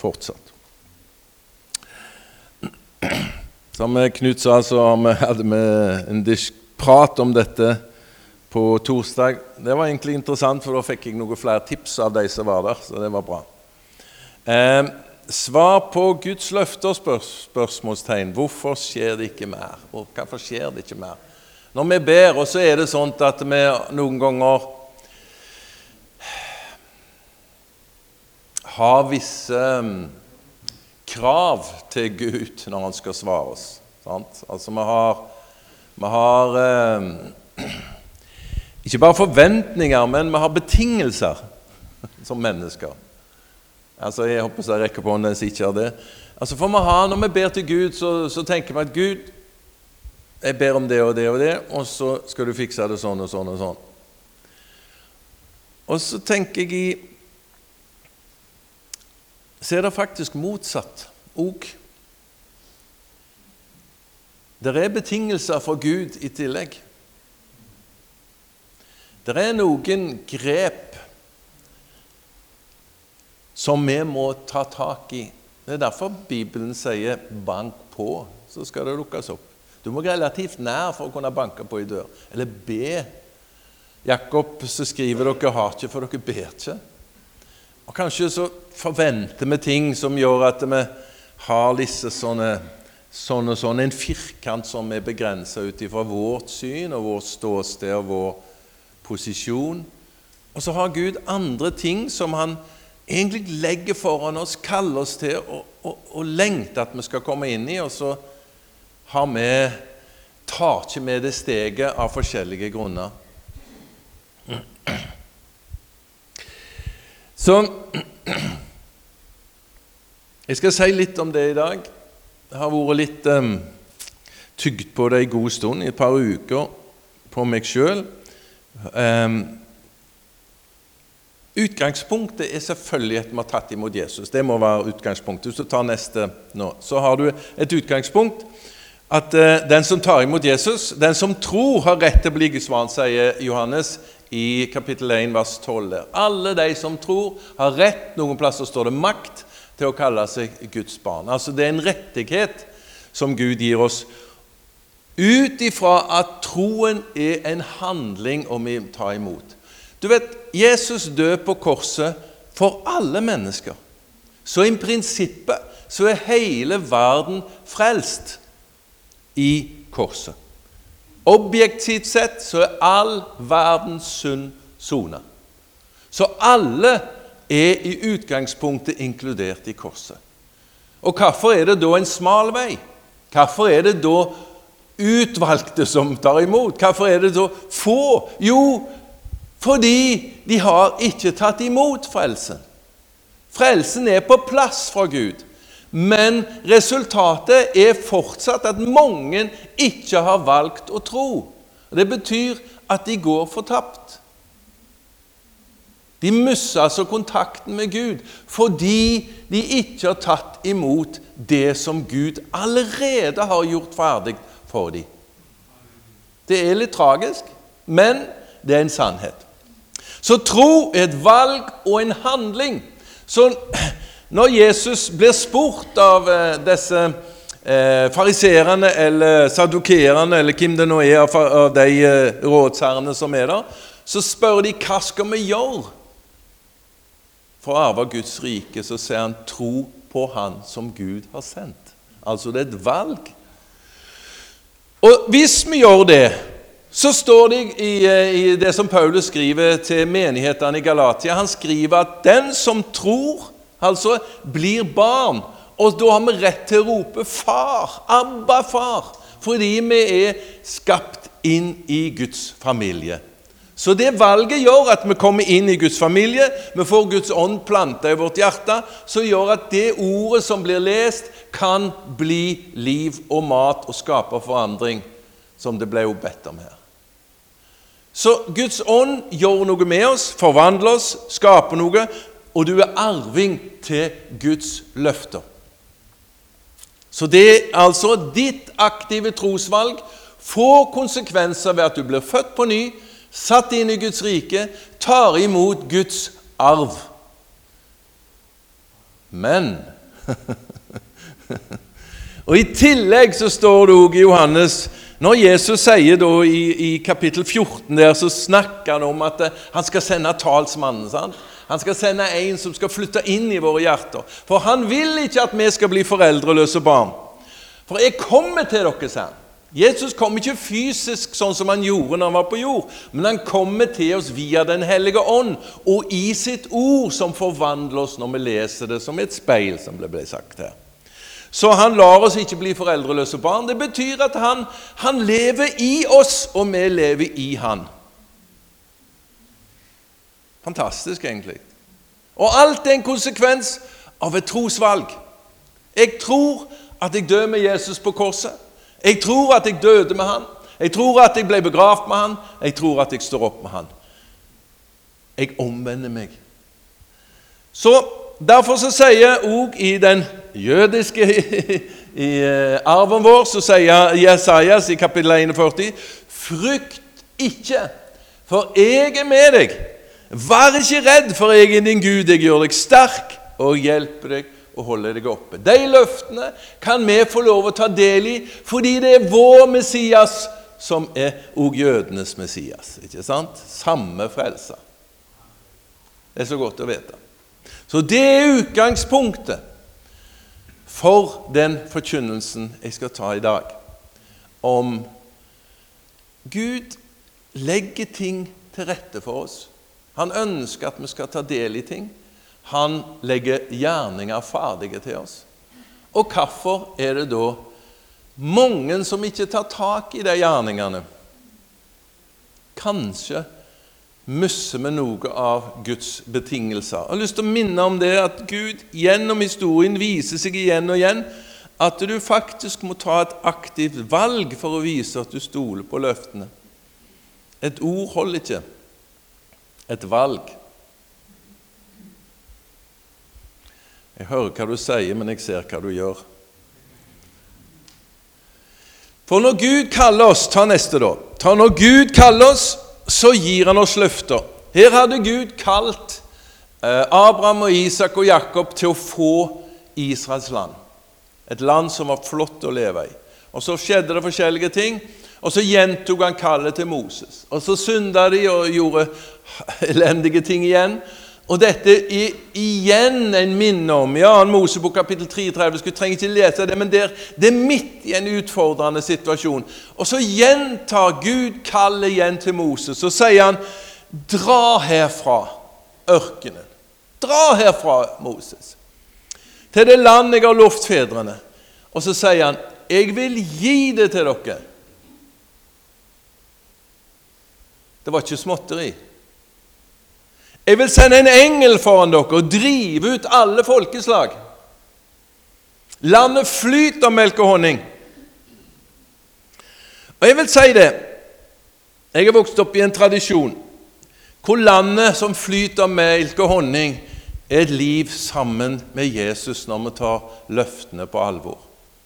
fortsatt. Som Knut sa, så hadde vi en prat om dette på torsdag. Det var egentlig interessant, for da fikk jeg noen flere tips av de som var der, så det var bra. Svar på Guds løfter, spørsmålstegn. Hvorfor skjer det ikke mer? Og hvorfor skjer det ikke mer? Når vi ber, og så er det sånn at vi noen ganger har visse krav til Gud når han skal svare oss. Sant? Altså vi har ikke bare forventninger, men vi har betingelser som mennesker. Altså jeg håper jeg rekker på når jeg ikke har det. Altså for når vi ber til Gud, så tenker vi at Gud, jeg ber om det og det og det, og så skal du fikse det sånn og sånn og sånn. Og så tenker jeg så er det faktisk motsatt og det er betingelser for Gud i tillegg. Det er noen grep som vi må ta tak i. Det er derfor Bibelen sier bank på, så skal det lukkes opp. Du må relativt nær for å kunne banke på i dør. Eller be. Jakob så skriver dere har ikke, for dere ber ikke. Og kanskje så forventer vi ting som gjør at vi har disse sånn en firkant som er begrenset ut ifra vårt syn og vårt ståsted og vår posisjon. Og så har Gud andre ting som han egentlig legger foran oss, kaller oss til og lengter at vi skal komme inn i, og så tar ikke med det steget av forskjellige grunner. Så jeg skal si litt om det i dag. Jeg har vært litt tygd på det i god stund, i et par uker på meg selv. Utgangspunktet er selvfølgelig at vi har tatt imot Jesus. Det må være utgangspunktet. Hvis du tar neste nå, så har du et utgangspunkt at den som tar imot Jesus, den som tror har rett til å bli Guds barn, sier Johannes i kapittel 1, vers 12. Alle de som tror har rett, noen plasser står det makt, til å kalle seg Guds barn. Altså det er en rettighet som Gud gir oss ut ifra at troen er en handling om vi tar imot. Du vet, Jesus døde på korset for alle mennesker. Så i prinsippet så er hele verden frelst i korset. Objektivt sett så er all verdens synd sonet. Så alle er i utgangspunktet inkludert i korset. Og hvorfor er det da en smal vei? Hvorfor er det da utvalgte som tar imot? Hvorfor er det da få? Jo, fordi de har ikke tatt imot frelsen. Frelsen er på plass fra Gud. Men resultatet er fortsatt at mange ikke har valgt å tro. Det betyr at de går fortapt. De misser altså kontakten med Gud fordi de ikke har tatt imot det som Gud allerede har gjort ferdig for dem. Det er litt tragisk, men det er en sannhet. Så tro er et valg og en handling. Så når Jesus blir spurt av disse fariserene eller sadukerene, eller hvem det nå er av de rådsherrene som er der, så spør de, hva skal vi gjøre for å arve Guds rike? Så sier han, tro på han som Gud har sendt. Altså det er et valg. Og hvis vi gjør det, så står det i det som Paulus skriver til menighetene i Galatia. Han skriver at den som tror, altså blir barn, og da har vi rett til å rope far, Abba far, fordi vi er skapt inn i Guds familie. Så det valget gjør at vi kommer inn i Guds familie, vi får Guds ånd plantet i vårt hjerte, så gjør at det ordet som blir lest kan bli liv og mat og skape forandring, som det ble jo bedt om her. Så Guds ånd gjør noe med oss, forvandler oss, skaper noe, og du er arving til Guds løfter. Så det er altså ditt aktive trosvalg får konsekvenser ved at du blir født på ny, satt inn i Guds rike, tar imot Guds arv. Men og i tillegg så står det også i Johannes, når Jesus sier da i kapittel 14 der, så snakker han om at han skal sende talsmannen, sant? Han skal sende en som skal flytte inn i våre hjerter. For han vil ikke at vi skal bli foreldreløse barn. For jeg kommer til dere, sa han. Jesus kom ikke fysisk sånn som han gjorde når han var på jord, men han kommer til oss via den hellige ånd, og i sitt ord som forvandler oss når vi leser det som et speil, som det ble sagt her. Så han lar oss ikke bli foreldreløse barn. Det betyr at han lever i oss, og vi lever i han. Fantastisk egentlig. Og alt er en konsekvens av et trosvalg. Jeg tror at jeg dør med Jesus på korset. Jeg tror at jeg døde med han. Jeg tror at jeg ble begravd med han. Jeg tror at jeg står opp med han. Jeg omvender meg. Så derfor så sier også i den jødiske i arven vår, så sier Jesajas i kapittel 41, frykt ikke, for jeg er med deg. Vær ikke redd, for jeg er din Gud. Jeg gjør deg sterk og hjelper deg og holder deg oppe. De løftene kan vi få lov å ta del i, fordi det er vår Messias som er også jødenes Messias. Ikke sant? Samme frelser. Det er så godt å vite. Så det er utgangspunktet for den forkynnelsen jeg skal ta i dag. Om Gud legger ting til rette for oss. Han ønsker at vi skal ta del i ting. Han legger gjerninger ferdige til oss. Og hvorfor er det da mange som ikke tar tak i de gjerningene? Kanskje misser vi noe av Guds betingelser. Jeg har lyst til å minne om det at Gud gjennom historien viser seg igjen og igjen at du faktisk må ta et aktivt valg for å vise at du stoler på løftene. Et ord holder ikke. Et valg. Jeg hører hva du sier, men jeg ser hva du gjør. For når Gud kaller oss, ta neste da. Når Gud kaller oss, så gir han oss løfter. Her hadde Gud kalt Abraham og Isak og Jakob til å få Israels land. Et land som var flott å leve i. Og så skjedde det forskjellige ting, og så gjentog han kallet til Moses. Og så syndet de og gjorde elendige ting igjen. Og dette er igjen en minne om, ja, Mosebok kapittel 33, vi trenger ikke lese det, men det er midt i en utfordrende situasjon. Og så gjentar Gud kallet igjen til Moses, så sier han, dra herfra ørkenen. Dra herfra, Moses, til det land jeg har lovt fedrene. Og så sier han, jeg vil gi det til dere. Det var ikke småtteri. Jeg vil sende en engel foran dere og drive ut alle folkeslag. Landet flyter av melk og honning. Og jeg vil si det, jeg har vokst opp i en tradisjon, hvor landet som flyter av melk og honning er et liv sammen med Jesus når vi tar løftene på alvor.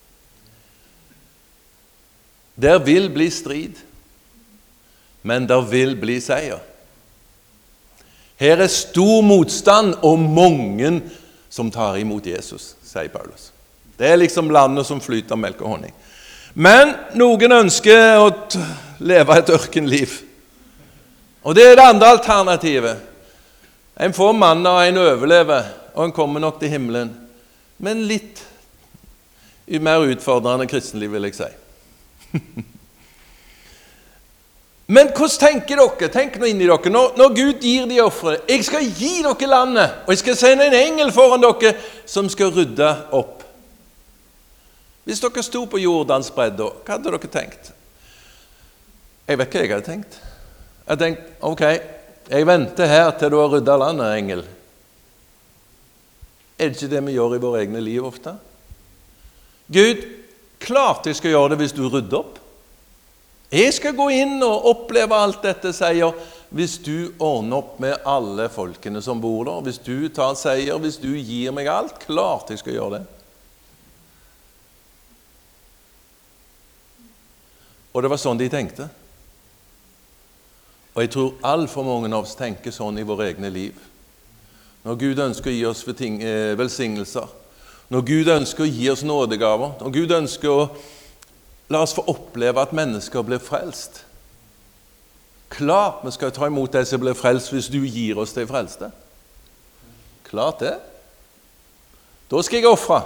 Der vil bli strid, men der vil bli seier. Her er stor motstand og mange som tar imot Jesus, sier Paulus. Det er liksom landet som flyter av melk og honning. Men noen ønsker å leve et ørkenliv. Og det er det andre alternativet. En får mann og en overlever, og en kommer nok til himmelen. Men litt mer utfordrende kristenliv, vil jeg si. Men hvordan tenker dere? Tenk nå inn i dere. Når Gud gir de offre, jeg skal gi dere landet, og jeg skal sende en engel foran dere som skal rydde opp. Hvis dere sto på Jordans bredde, hva hadde dere tenkt? Jeg vet hva jeg hadde tenkt. Jeg hadde tenkt, ok, jeg venter her til du har ryddet landet, engel. Er det ikke det vi gjør i våre egne liv ofte? Gud, klart jeg skal gjøre det hvis du rydder opp. Jeg skal gå inn og oppleve alt dette, sier, hvis du ordner opp med alle folkene som bor der, hvis du tar seier, hvis du gir meg alt, klart jeg skal gjøre det. Og det var sånn de tenkte. Og jeg tror alt for mange av oss tenker sånn i våre egne liv. når Gud ønsker å gi oss velsignelser, når Gud ønsker å gi oss nådegaver, når Gud ønsker å la oss få oppleve at mennesker blir frelst. Klart vi skal ta imot de som blir frelst hvis du gir oss de frelste. Klart det. Da skal jeg offre.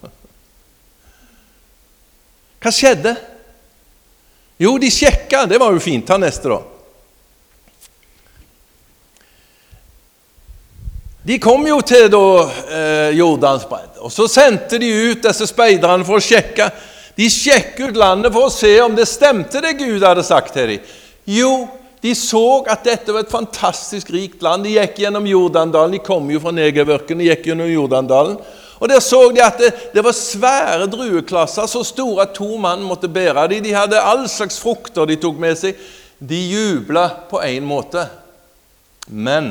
Hva skjedde? Jo, de sjekket. Det var jo fint. Ta neste da. De kom jo til Jordansbredd, og så sendte de ut disse speiderne for å sjekke. De sjekket ut landet for å se om det stemte det Gud hadde sagt til dem. Jo, de så at dette var et fantastisk rikt land. De gikk gjennom Jordandalen, de kom jo fra Negev-ørkenen, de gikk gjennom Jordandalen. Og der så de at det var svære drueklasser, så store at 2 mann måtte bære dem. De hadde all slags frukter de tok med seg. De jublet på en måte. Men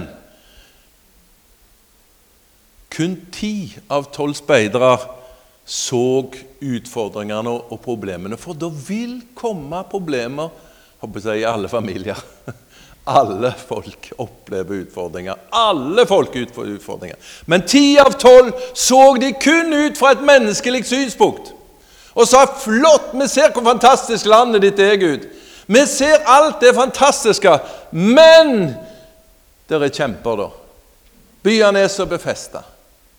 kun 10 av 12 speidere så utfordringene og problemene. For da vil komme problemer, håper jeg, i alle familier. Alle folk opplever utfordringer. Alle folk får utfordringer. Men 10 av 12 så de kun ut fra et menneskelig synspunkt. Og sa, flott, vi ser hvor fantastisk landet ditt er, Gud. Vi ser alt det fantastiske, men det er kjemper da. Byene er så befestet.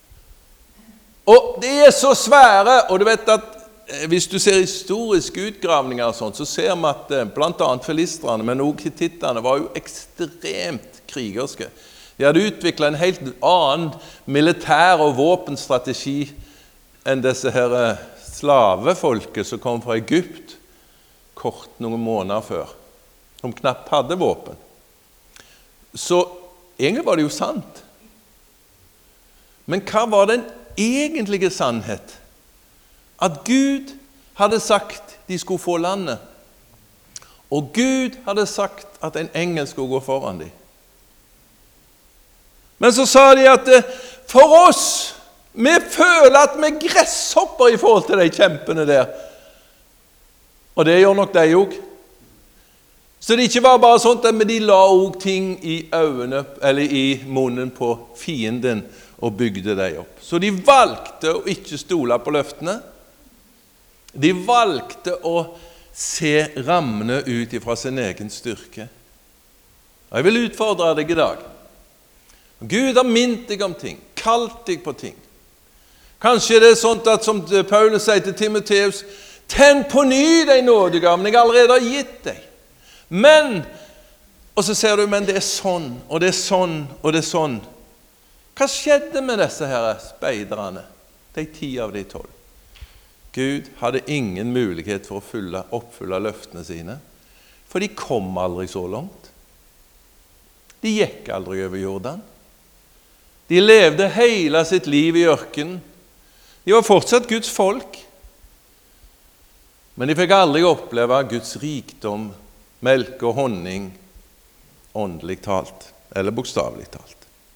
Og det er så svære, og du vet at hvis du ser historiske utgravninger og sånt, så ser man at blant annet filistrene, men også hittittene, var jo ekstremt krigerske. De hadde utviklet en helt annen militær- og våpenstrategi enn disse her slavefolket som kom fra Egypt kort noen måneder før, som knapt hadde våpen. Så egentlig var det jo sant. Men hva var den egentlige sannhet? At Gud hadde sagt de skulle få landet. Og Gud hadde sagt at en engel skulle gå foran dem. Men så sa de at for oss, vi føler at vi gresshopper i forhold til de kjempene der. Og det gjør nok de også. Så det ikke var bare sånt, men de la også ting i øynene, eller i munnen på fienden, og bygde dem opp. Så de valgte å ikke stole på løftene. De valgte å se rammene ut fra sin egen styrke. Og jeg vil utfordre deg i dag. Gud har minnet deg om ting, kalt deg på ting. Kanskje det er sånn at, som Paulus sier til Timoteus, tenn på ny de nådegaven jeg allerede har gitt deg. Men, og så ser du, men det er sånn, og det er sånn, og det er sånn. Hva skjedde med disse her speiderne? De 10 av de 12. Gud hadde ingen mulighet for å oppfylle løftene sine, for de kom aldri så langt. De gikk aldri over Jordan. De levde hele sitt liv i ørkenen. De var fortsatt Guds folk, men de fikk aldri oppleve Guds rikdom, melk og honning, åndelig talt, eller bokstavelig talt.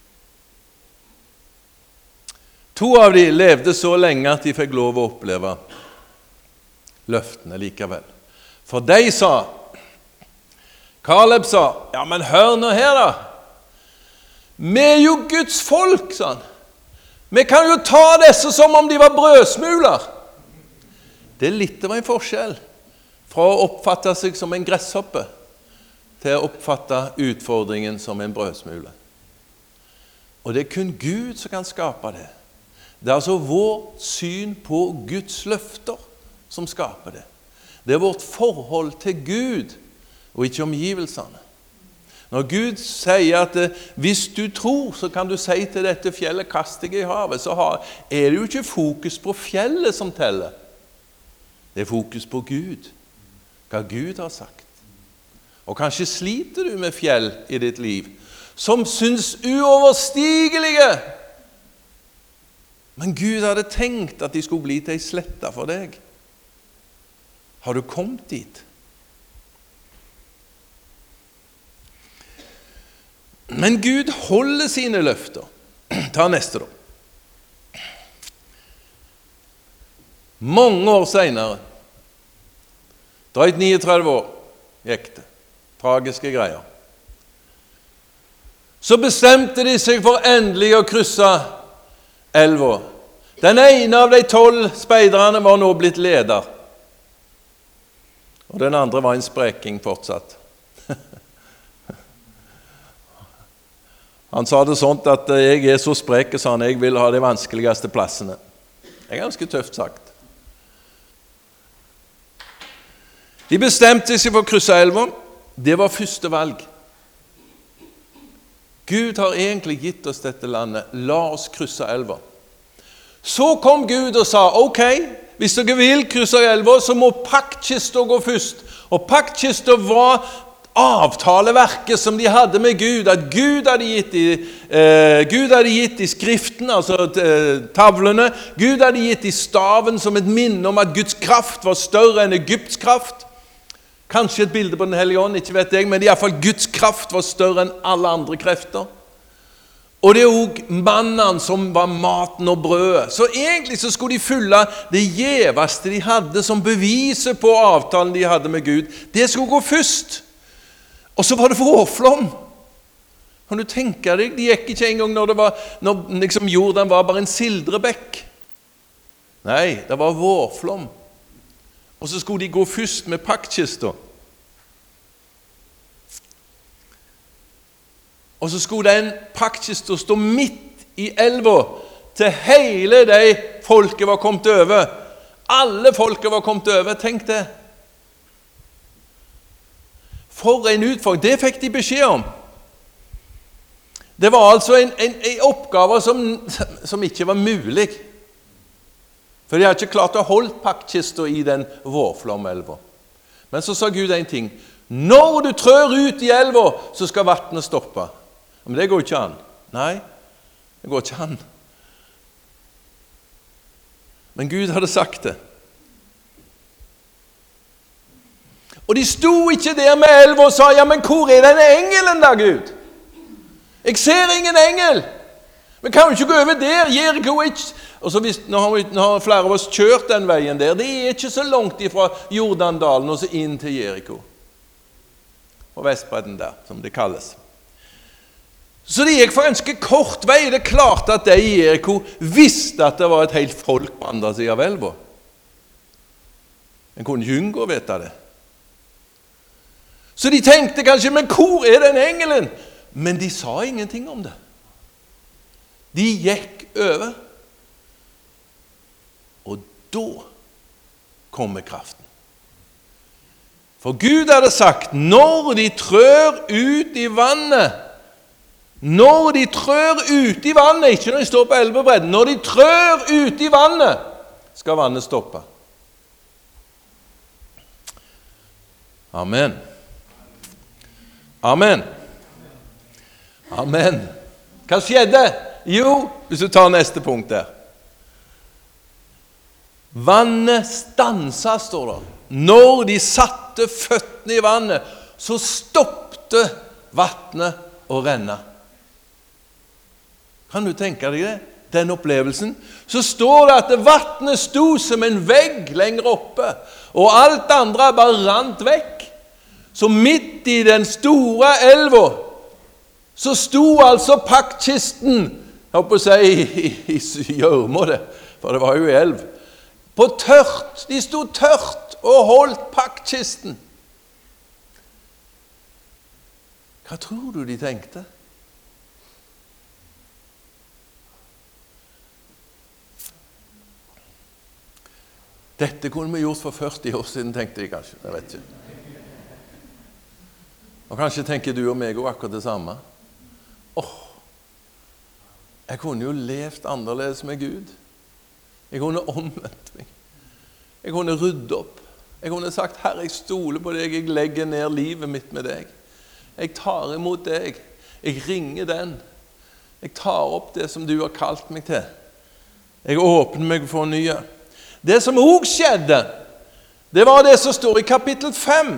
2 av de levde så lenge at de fikk lov å oppleve løftene likevel. For de sa, Kaleb sa, ja, men hør nå her da. Vi er jo Guds folk, sa han. Vi kan jo ta disse som om de var brødsmuler. Det er litt av en forskjell fra å oppfatte seg som en gresshoppe til å oppfatte utfordringen som en brødsmule. Og det er kun Gud som kan skape det. Det er altså vårt syn på Guds løfter som skaper det. Det er vårt forhold til Gud, og ikke omgivelsene. Når Gud sier at hvis du tror, så kan du si til dette fjellet, kast deg i havet, så er det jo ikke fokus på fjellet som teller. Det er fokus på Gud, hva Gud har sagt. Og kanskje sliter du med fjell i ditt liv, som synes uoverstigelige. Men Gud hadde tenkt at de skulle bli til en slette for deg. Har du kommet dit? Men Gud holder sine løfter. Ta neste da. Mange år senere, drøyt 39 år, gikk det. Tragiske greier. så bestemte de seg for endelig å krysse elva. Den ene av de 12 speiderne var nå blitt leder, og den andre var en spreking fortsatt. Han sa det sånt at jeg er så sprek, sa han, jeg vil ha de vanskeligste plassene. Det er ganske tøft sagt. De bestemte seg for å krysse elva. Det var første valg. Gud har egentlig gitt oss dette landet. La oss krysse elva. Så kom Gud og sa, ok, hvis dere vil krysse elva, så må paktkista gå først. Og paktkista var avtaleverket som de hadde med Gud, at Gud hadde gitt i skriften, altså tavlene. Gud hadde gitt i staven som et minne om at Guds kraft var større enn Egypts kraft. Kanskje et bilde på den hellige ånd, ikke vet jeg, men i hvert fall Guds kraft var større enn alle andre krefter. Og det er også mannen som var maten og brødet. Så egentlig så skulle de fylle det gjeveste de hadde som beviset på avtalen de hadde med Gud. Det skulle gå først. Og så var det vårflom. Kan du tenke deg, de gikk ikke engang når liksom jorden var bare en sildrebekk. Nei, det var vårflom. Og så skulle de gå først med paktkista. Og så skulle den paktkista stå midt i elva til hele de folket var kommet over. Alle folket var kommet over, tenk det. For en utfordring, det fikk de beskjed om. Det var altså en oppgave som ikke var mulig. For de hadde ikke klart å holde paktkista i den vårflomelva. Men så sa Gud en ting. Når du trør ut i elva, så skal vattnet stoppe. Men det går ikke an. Nei, det går ikke an. Men Gud hadde sagt det. Og de sto ikke der med elva og sa, ja, men hvor er denne engelen da, Gud? Jeg ser ingen engel. Men kan vi ikke gå over der? Jericho er ikke... Og så nå har flere av oss kjørt den veien der. Det er ikke så langt ifra Jordandalen og så inn til Jericho. På Vestbredden der, som det kalles. Så det gikk for ganske kort vei. Det er klart at de i Jericho visste at det var et helt folk på andre siden av elva. En kunne ikke unngå å vite det. Så de tenkte kanskje, men hvor er den engelen? Men de sa ingenting om det. De gikk over. Og da kommer kraften. For Gud hadde sagt, når de trør ut i vannet, ikke når de står på elvebredden, når de trør ut i vannet, skal vannet stoppe. Amen. Amen. Amen. Hva skjedde? Jo, hvis du tar neste punkt der. Vannet stanset, står det. Når de satte føttene i vannet, så stoppte vannet å renne. Kan du tenke deg det? Den opplevelsen. Så står det at vannet sto som en vegg lenger oppe, og alt andre bare rant vekk. Så midt i den store elva, så sto altså paktkisten, jeg håper å si i gjørma det, for det var jo i elv, på tørt. De sto tørt og holdt paktkisten. Hva tror du de tenkte? Dette kunne vi gjort for 40 år siden, tenkte de kanskje. Jeg vet ikke. Og kanskje tenker du og meg også akkurat det samme. Jeg kunne jo levd annerledes med Gud. Jeg kunne omvendt meg. Jeg kunne rydde opp. Jeg kunne sagt, Herre, jeg stoler på deg. Jeg legger ned livet mitt med deg. Jeg tar imot deg. Jeg ringer den. Jeg tar opp det som du har kalt meg til. Jeg åpner meg for nye. Det som også skjedde, det var det som står i kapittel 5.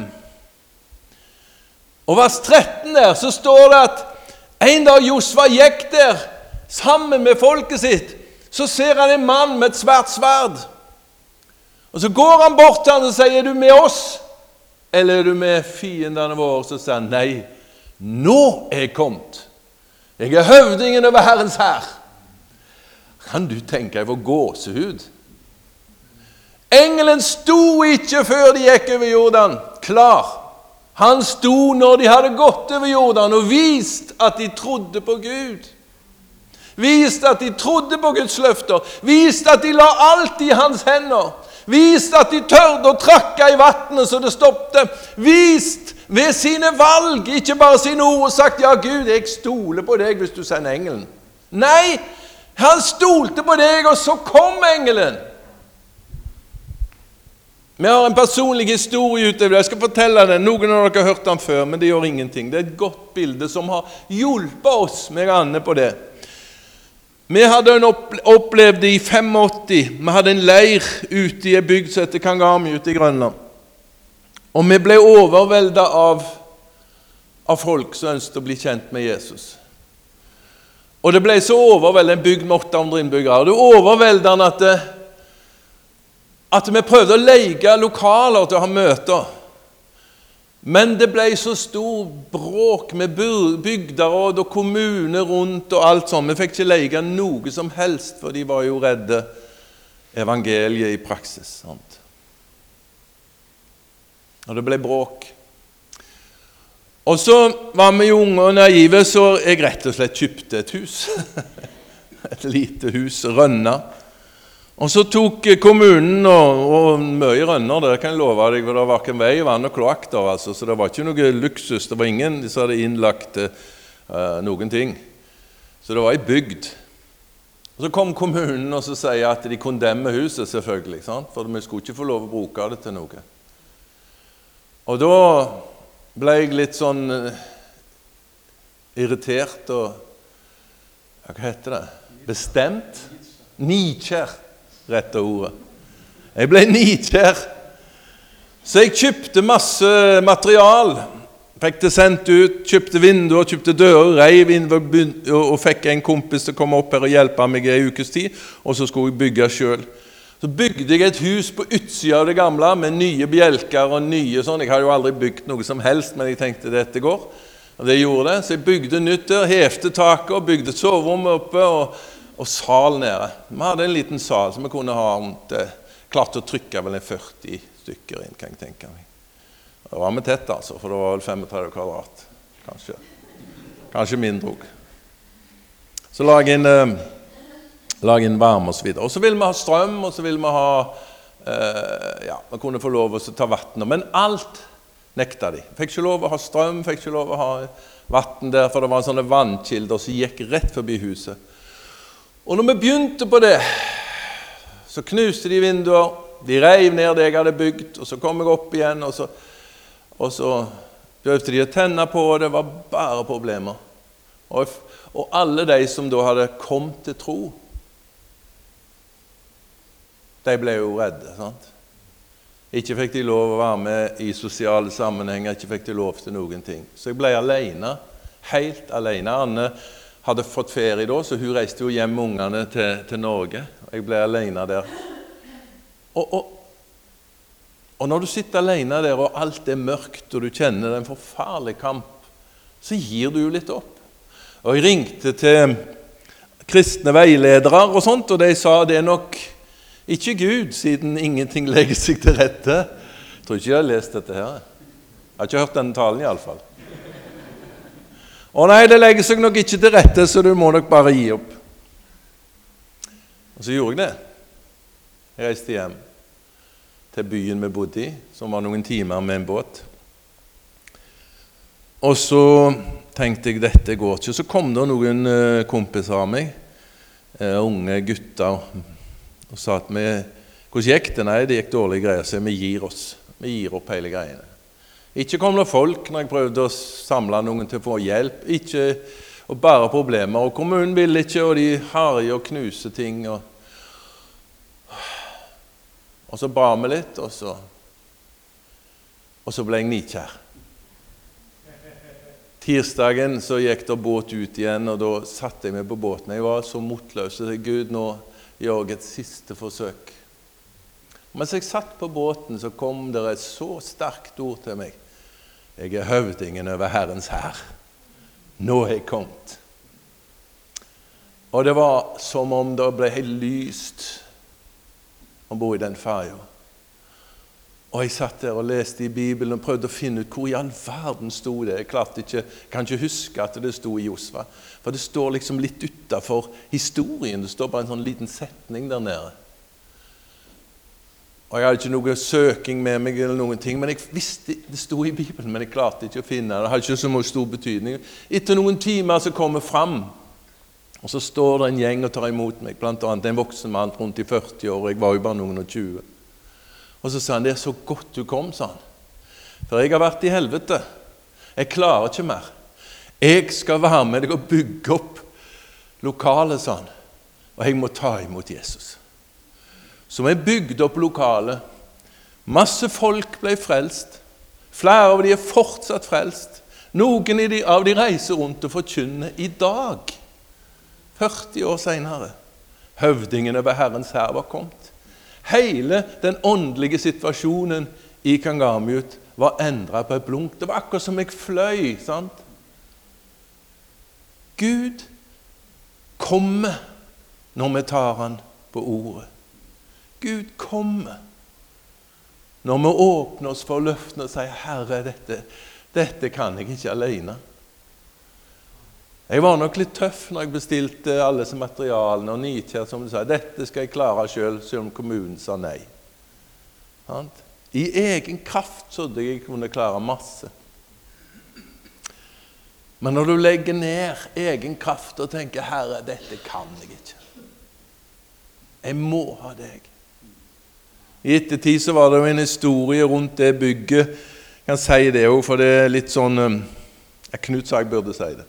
Og vers 13 der, så står det at en dag Josva gikk der sammen med folket sitt, så ser han en mann med et svært sverd. Og så går han bort til han og sier, er du med oss? Eller er du med fiendene våre? Så sier han, nei, nå er jeg kommet. Jeg høvdingen over Herrens hær. Kan du tenke deg for gåsehud? Engelen sto ikke før de gikk over Jordan, klar. Han sto når de hadde gått over Jordan og vist at de trodde på Gud. Vist at de trodde på Guds løfter. Vist at de la alt i hans hender. Vist at de tørde å trakke i vattnet så det stoppte. Vist ved sine valg, ikke bare sine ord, og sagt, ja Gud, jeg stoler på deg hvis du sender engelen. Nei, han stolte på deg, og så kom engelen. Vi har en personlig historie utover det. Jeg skal fortelle den. Noen av dere har hørt den før, men det gjør ingenting. Det er et godt bilde som har hjulpet oss med Anne på det. Vi hadde opplevd det i 85. Vi hadde en leir ute i en bygd som heter Kangami ute i Grønland. Og vi ble overveldet av folk som ønsket å bli kjent med Jesus. Og det ble så overveldet, en bygd med 800 innbyggere. Og det overveldende at vi prøvde å leie lokaler til å ha møter. Men det ble så stor bråk med bygderåd og kommuner rundt og alt sånt. Vi fikk ikke leie noe som helst, for de var jo redde evangeliet i praksis. Sant? Og det ble bråk. Og så var vi jo unge og naive, så jeg rett og slett kjøpte et hus. Et lite hus, Rønna. Og så tok kommunen, og mye rønner, det kan jeg love deg, for det var ikke vei, vann og kloakk der, altså, så det var ikke noe luksus, det var ingen som hadde innlagt noen ting. Så det var i bygd. Og så kom kommunen og så sier at de kondemmer huset selvfølgelig, sant? For vi skulle ikke få lov å bruke det til noe. Og da ble jeg litt sånn irritert og, hva heter det? Bestemt? Nidkjær. Rette ordet. Jeg ble nidkjær. Så jeg kjøpte masse material. Fikk det sendt ut, kjøpte vinduer, kjøpte dører, reiv inn og fikk en kompis til å komme opp her og hjelpe meg i en ukes tid, og så skulle jeg bygge selv. Så bygde jeg et hus på utsida av det gamle med nye bjelker og nye sånn. Jeg hadde jo aldri bygd noe som helst, men jeg tenkte dette går. Og det gjorde det. Så jeg bygde nytt der, hevte taket og bygde soverommet oppe og sal nede. Vi hadde en liten sal som vi kunne ha klart å trykke vel en 40 stykker inn, kan jeg tenke meg. Det var med tett altså, for det var vel 35 kvadrat, kanskje mindre også. Så lag inn varme og så videre. Og så ville vi ha strøm, og så ville vi ha, vi kunne få lov å ta vatten, men alt nekta de. Fikk ikke lov å ha strøm, fikk ikke lov å ha vatten der, for det var sånne vannkilder som gikk rett forbi huset. Og når vi begynte på det, så knuste de vinduer, de reiv ned det jeg hadde bygd, og så kom jeg opp igjen, og så prøvde de å tenne på, og det var bare problemer. Og alle de som da hadde kommet til tro, de ble jo redde, sant? Ikke fikk de lov å være med i sosiale sammenhenger, ikke fikk de lov til noen ting. Så jeg ble alene, helt alene. Anne hadde fått ferie da, så hun reiste jo hjem med ungene til Norge. Jeg ble alene der. Og når du sitter alene der, og alt er mørkt, og du kjenner en forferdelig kamp, så gir du jo litt opp. Og jeg ringte til kristne veiledere og sånt, og de sa det er nok ikke Gud, siden ingenting legger seg til rette. Jeg tror ikke jeg har lest dette her. Jeg har ikke hørt denne talen i alle fall. Og nei, det legger seg nok ikke til rette, så du må nok bare gi opp. Og så gjorde jeg det. Jeg reiste hjem til byen vi bodde i, som var noen timer med en båt. Og så tenkte jeg, dette går ikke. Så kom det noen kompiser av meg, unge gutter, og sa at hvordan gikk det? Nei, det gikk dårlig greier, så vi gir oss. Vi gir opp hele greiene. Ikke kom det folk når jeg prøvde å samle noen til å få hjelp, ikke, og bare problemer, og kommunen ville ikke, og de harger og knuser ting, og så ba vi litt, og så ble jeg nidkjær. Tirsdagen så gikk det båt ut igjen, og da satte jeg meg på båten. Jeg var så motløs, så Gud, nå gjør jeg et siste forsøk. Mens jeg satt på båten, så kom det et så sterkt ord til meg. Jeg er høvdingen over Herrens hær. Nå er jeg kommet. Og det var som om det ble helt lyst ombord i den fergen. Og jeg satt der og leste i Bibelen og prøvde å finne ut hvor i all verden stod det. Jeg kan ikke huske at det stod i Josva. For det står liksom litt utenfor historien. Det står bare en sånn liten setning der nede. Og jeg hadde ikke noe søking med meg eller noen ting, men jeg visste det stod i Bibelen, men jeg klarte ikke å finne det. Det hadde ikke så mye stor betydning. Etter noen timer så kom jeg fram, og så står det en gjeng og tar imot meg, blant annet en voksen mann rundt i 40 år, jeg var jo bare noen og 20. Og så sa han, det så godt du kom, sa han. For jeg har vært i helvete. Jeg klarer ikke mer. Jeg skal være med deg og bygge opp lokalet, sa han. Og jeg må ta imot Jesus. Så vi bygde opp lokalet. Masse folk ble frelst. Flere av de fortsatt frelst. Noen av de reiser rundt og forkynner i dag. 40 år senere. Høvdingen over Herrens hær var kommet. Hele den åndelige situasjonen i Kangarmjut var endret på et blunk. Det var akkurat som jeg fløy, sant? Gud kommer når vi tar han på ordet. Gud kommer når vi åpner oss for løftene og sier, Herre, dette kan jeg ikke alene. Jeg var nok litt tøff når jeg bestilte alle disse materialene, og Nitjer som du sa, dette skal jeg klare selv om kommunen sa nei. I egen kraft trodde jeg kunne klare masse. Men når du legger ned egen kraft og tenker, Herre, dette kan jeg ikke. Jeg må ha deg. I ettertid så var det jo en historie rundt det bygget. Jeg kan si det jo, for det er litt sånn, Knut sa jeg burde si det.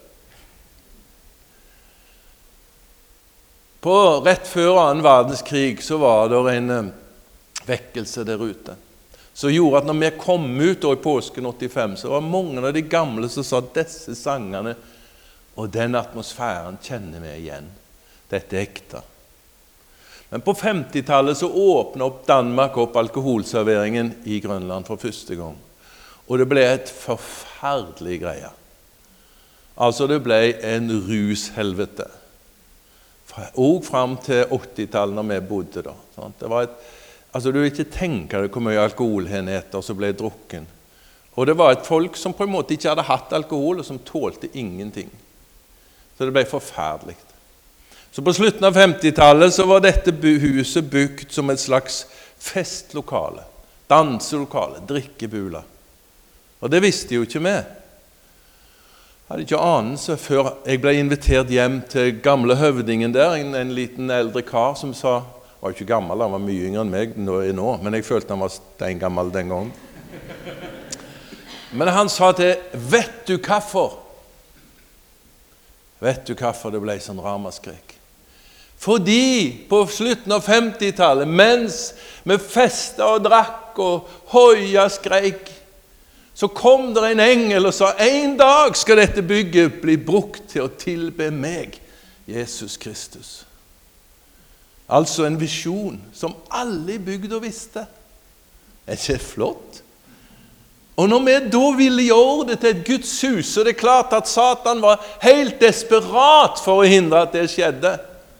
Rett før annen verdenskrig så var det en vekkelse der ute, som gjorde at når vi kom ut i påsken 85, så var mange av de gamle som sa disse sangene, og den atmosfæren kjenner vi igjen. Dette er ekte. Men på 50-tallet så åpnet Danmark opp alkoholserveringen i Grønland for første gang. Og det ble et forferdelig greie. Altså det ble en rushelvete. Og frem til 80-tallet når vi bodde da. Det var du vil ikke tenke deg hvor mye alkoholenheter som ble drukken. Og det var et folk som på en måte ikke hadde hatt alkohol, og som tålte ingenting. Så det ble forferdelig. Så på slutten av 50-tallet så var dette huset bygd som et slags festlokale, danselokale, drikkebula. Og det visste jo ikke vi. Jeg hadde ikke anelse før jeg ble invitert hjem til gamle høvdingen der, en liten eldre kar som sa, han var jo ikke gammel, han var mye yngre enn meg nå, men jeg følte han var steingammel den gangen. Men han sa til, vet du hvorfor? Vet du hvorfor det ble sånn ramaskrik? Fordi på slutten av 50-tallet, mens vi festet og drakk og høya skreik, så kom det en engel og sa, en dag skal dette bygget bli brukt til å tilbe meg, Jesus Kristus. Altså en visjon som alle i bygda visste. Er ikke det flott? Og når vi da ville gjøre det til et Guds hus, så er det klart at Satan var helt desperat for å hindre at det skjedde.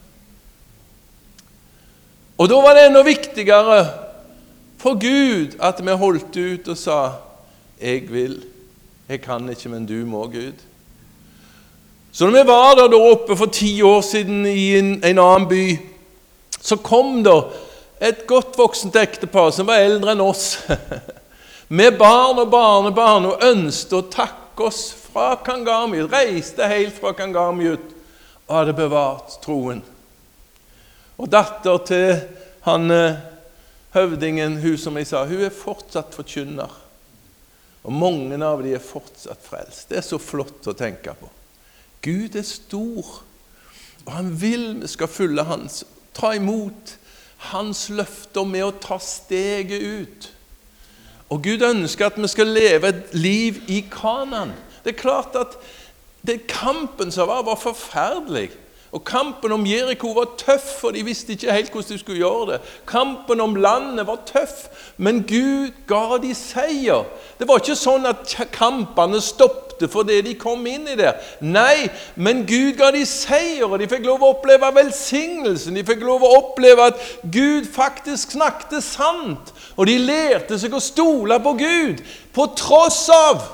Og da var det enda viktigere for Gud at vi holdt ut og sa, jeg vil, jeg kan ikke, men du må, Gud. Så når vi var der oppe for 10 år siden i en annen by, så kom der et godt voksent ektepar som var eldre enn oss, med barn og barnebarn, og ønsket å takke oss fra Kangarmjut, reiste helt fra Kangarmjut, og hadde bevart troen. Og datter til han høvdingen, hun som jeg sa, hun er fortsatt forkynner. Og mange av de er fortsatt frelst. Det er så flott å tenke på. Gud er stor, og han vil vi skal følge hans, ta imot hans løfter med å ta steget ut. Og Gud ønsker at vi skal leve et liv i Kanaan. Det er klart at det kampen som var forferdelig. Og kampen om Jericho var tøff, og de visste ikke helt hvordan de skulle gjøre det. Kampen om landet var tøff, men Gud ga de seier. Det var ikke sånn at kampene stoppet stoppet fordi de kom inn i det. Nei, men Gud ga de seier, og de fikk lov å oppleve velsignelsen. De fikk lov å oppleve at Gud faktisk snakket sant, og de lærte seg å stole på Gud, på tross av.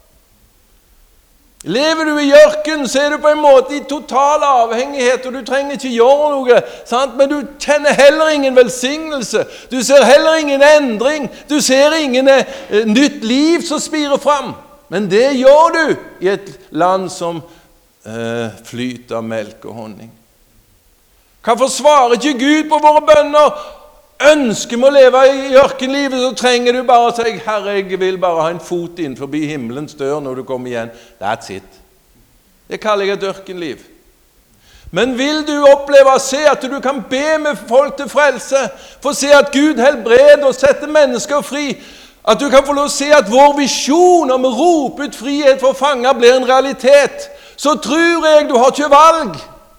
Lever du i jørken, så er du på en måte i total avhengighet, og du trenger ikke gjøre noe, sant? Men du kjenner heller ingen velsignelse, du ser heller ingen endring, du ser ingen nytt liv som spirer fram. Men det gjør du i et land som flyter av melk og honning. Hvorfor svarer ikke Gud på våre bønner? Ønsker vi å leve i ørkenlivet, så trenger du bare å si, Herre, jeg vil bare ha en fot inn forbi himmelens dør når du kommer igjen. That's it. Det kaller jeg et ørkenliv. Men vil du oppleve å se at du kan be med folk til frelse, for å se at Gud helbreder og setter mennesker fri, at du kan få lov å se at vår visjon om å rope ut frihet for fanger blir en realitet, så tror jeg du har ikke valg.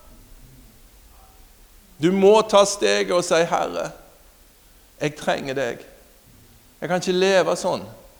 Du må ta steget og si, Herre, jeg trenger deg. Jeg kan ikke leve sånn.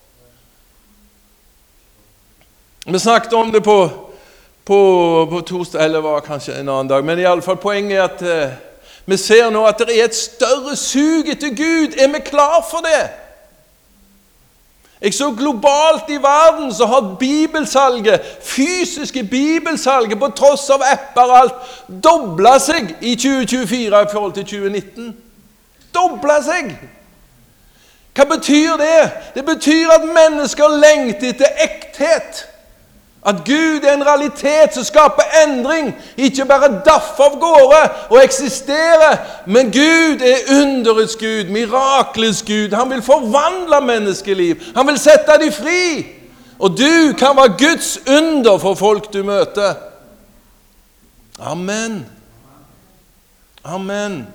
Vi snakket om det på torsdag, eller var kanskje en annen dag, men i alle fall poenget er at vi ser nå at det er et større sug etter Gud. Er vi klar for det? Jeg så globalt i verden så har bibelsalget, fysiske bibelsalget, på tross av apper og alt, doblet seg i 2024 i forhold til 2019. Doblet seg. Hva betyr det? Det betyr at mennesker lengter etter ekthet. At Gud er en realitet som skaper endring, ikke bare daffer av gårde og eksisterer, men Gud er underets Gud, miraklets Gud. Han vil forvandle menneskeliv. Han vil sette dem fri. Og du kan være Guds under for folk du møter. Amen. Amen.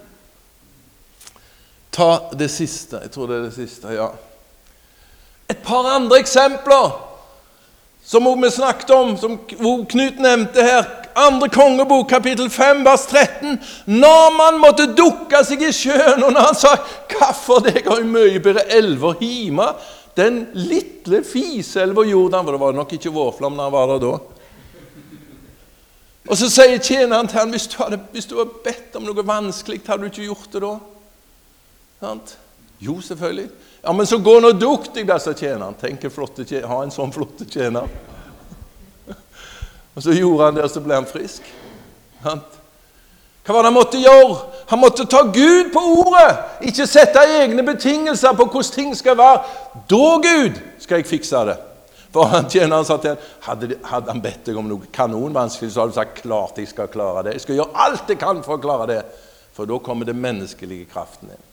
Ta det siste, jeg tror det er det siste, ja. Et par andre eksempler som vi snakket om, som Knut nevnte her. 2. kongebok, kapittel 5, vers 13. Naaman måtte dukke seg i sjøen, og når han sa, «Kaffer deg har jo mye bedre elver hjemme, den lille fiselva Jordan», for det var nok ikke vårflam når han var der da. Og så sier tjeneren til han, hvis du hadde bedt om noe vanskelig, hadde du ikke gjort det da? Sant? Jo, selvfølgelig. Ja, men så gå nå dukk deg, disse tjeneren. Tenk ha en sånn flotte tjener. Og så gjorde han det, og så ble han frisk. Sant? Hva var det han måtte gjøre? Han måtte ta Gud på ordet. Ikke sette egne betingelser på hvordan ting skal være. Da, Gud, skal jeg fikse det. For han tjeneren sa til han, hadde han bedt deg om noe kanonvanskelig, så hadde du sagt, klart jeg skal klare det. Jeg skal gjøre alt jeg kan for å klare det. For da kommer det menneskelige kraften inn.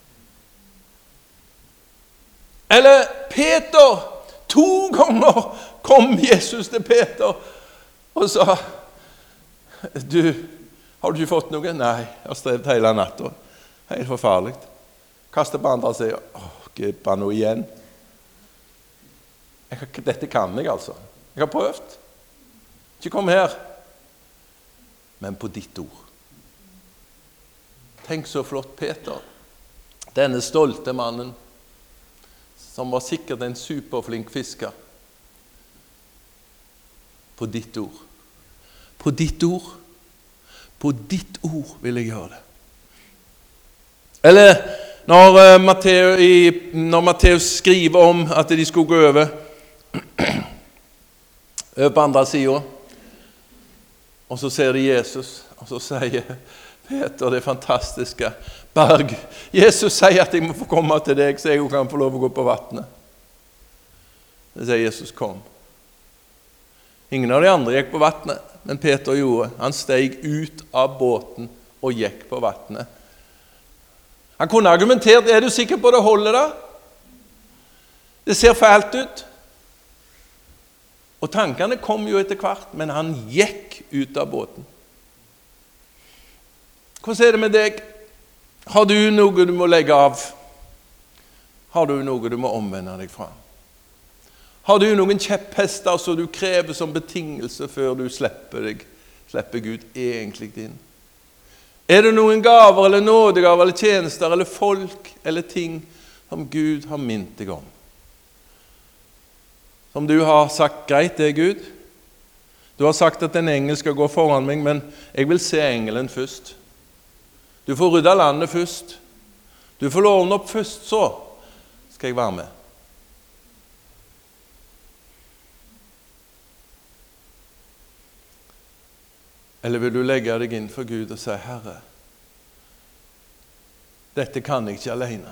Eller Peter, 2 ganger kom Jesus til Peter og sa, har du ikke fått noe? Nei, jeg har strevet hele natten. Helt forfarlig. Kastet på andre og sier, gud, bare noe igjen. Dette kan jeg altså. Jeg har prøvd. Ikke kom her. Men på ditt ord. Tenk så flott, Peter. Denne stolte mannen, som var sikkert en superflink fisker. På ditt ord. På ditt ord. På ditt ord vil jeg gjøre det. Eller når Matteus skriver om at de skulle gå over på andre siden, og så ser de Jesus, og så sier Peter det fantastiske, Jesus sier at jeg må få komme til deg, så jeg kan få lov å gå på vattnet. Det sier Jesus, kom. Ingen av de andre gikk på vattnet, men Peter gjorde. Han steg ut av båten og gikk på vattnet. Han kunne argumentert, er du sikker på det holdet da? Det ser fælt ut. Og tankene kom jo etter hvert, men han gikk ut av båten. Hvordan er det med deg? Har du noe du må legge av? Har du noe du må omvende deg fra? Har du noen kjepphester som du krever som betingelse før du slipper Gud egentlig inn? Er det noen gaver eller nådegaver eller tjenester eller folk eller ting som Gud har minnet deg om? Som du har sagt, greit det Gud, Du har sagt at en engel skal gå foran meg, men jeg vil se engelen først. Du får rydde landet først. Du får ordne opp først, så skal jeg være med. Eller vil du legge deg inn for Gud og si, Herre, dette kan jeg ikke alene.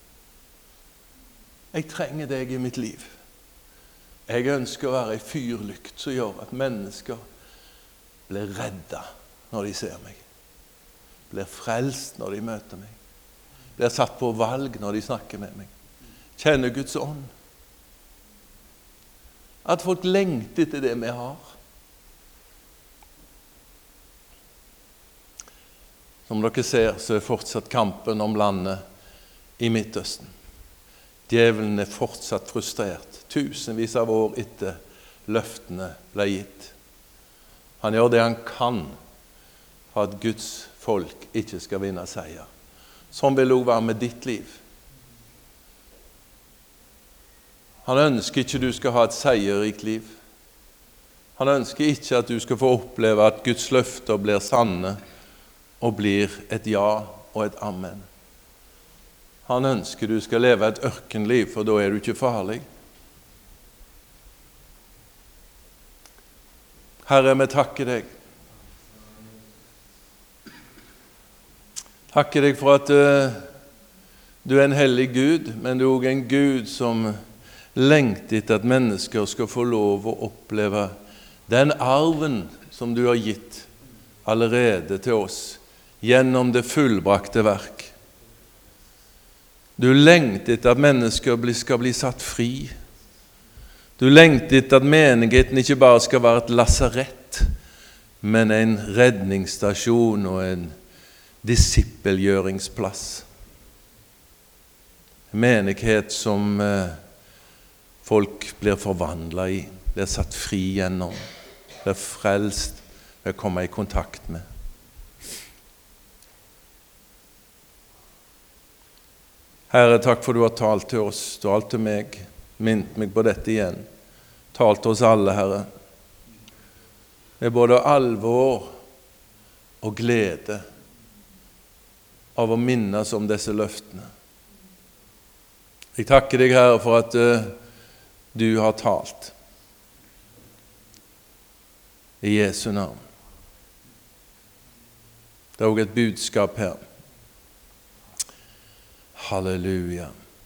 Jeg trenger deg i mitt liv. Jeg ønsker å være en fyrlykt som gjør at mennesker blir redda når de ser meg. Blir frelst når de møter meg. Blir satt på valg når de snakker med meg. Kjenner Guds ånd. At folk lengter etter det vi har. Som dere ser, så fortsatt kampen om landet i Midtøsten. Djevelen fortsatt frustrert, tusenvis av år etter løftene ble gitt. Han gjør det han kan for at Guds folk ikke skal vinne seier. Sånn vil det også være med ditt liv. Han ønsker ikke du skal ha et seierrikt liv. Han ønsker ikke at du skal få oppleve at Guds løfter blir sanne, og blir et ja og et amen. Han ønsker du skal leve et ørkenliv, for da er du ikke farlig. Herre, vi takker deg. Takker deg for at du er en hellig Gud, men du er også en Gud som lengter etter at mennesker skal få lov å oppleve den arven som du har gitt allerede til oss, gjennom det fullbrakte verk. Du lengter etter at mennesker skal bli satt fri. Du lengter etter at menigheten ikke bare skal være et lasarett, men en redningsstasjon og en disippelgjøringsplass. En menighet som folk blir forvandlet i, blir satt fri gjennom, blir frelst ved å komme i kontakt med. Herre, takk for du har talt til oss, du har talt til meg, minnet meg på dette igjen. Talt til oss alle, Herre. Med både alvor og glede av å minnes om disse løftene. Jeg takker deg, Herre, for at du har talt. I Jesu navn. Det er også et budskap her. Halleluja.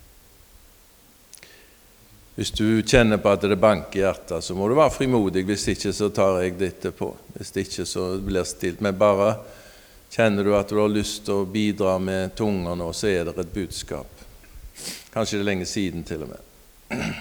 Hvis du kjenner på at det banker i hjertet, så må du være frimodig. Hvis ikke, så tar jeg det etterpå. Hvis ikke, så blir det stilt. Men bare kjenner du at du har lyst til å bidra med tunga nå, så er det et budskap. Kanskje det er lenge siden til og med.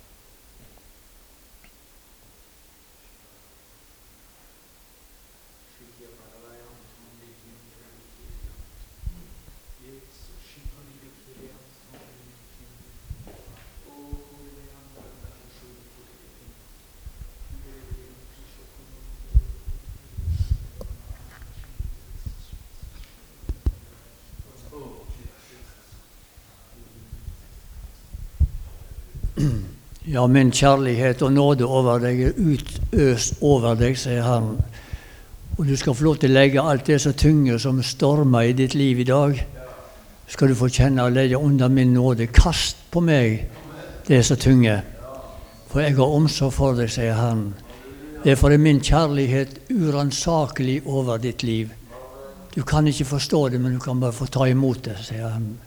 Ja, min kjærlighet og nåde over deg er utøst over deg, sier Herren. Og du skal få lov til å legge alt det så tynge som stormer i ditt liv i dag. Skal du få kjenne og legge under min nåde. Kast på meg det så tynge. For jeg har omsorg for deg, sier Herren. Derfor er min kjærlighet uransakelig over ditt liv. Du kan ikke forstå det, men du kan bare få ta imot det, sier Herren.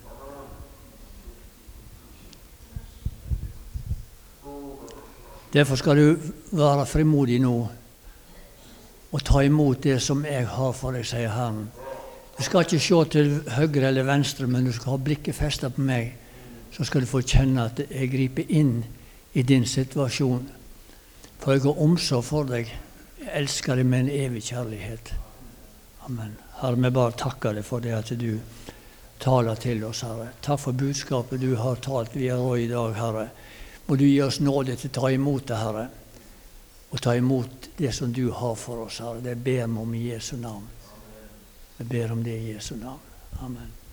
Derfor skal du være frimodig nå og ta imot det som jeg har for deg, sier Herren. Du skal ikke se til høyre eller venstre, men du skal ha blikket festet på meg. Så skal du få kjenne at jeg griper inn i din situasjon. For jeg har omsorg for deg. Jeg elsker deg med en evig kjærlighet. Amen. Herre, vi bare takker deg for det at du taler til oss, Herre. Takk for budskapet du har talt via Roy i dag, Herre. Må du gi oss nåde til å ta imot det, Herre, og ta imot det som du har for oss, Herre. Det ber vi om i Jesu navn. Vi ber om det i Jesu navn. Amen.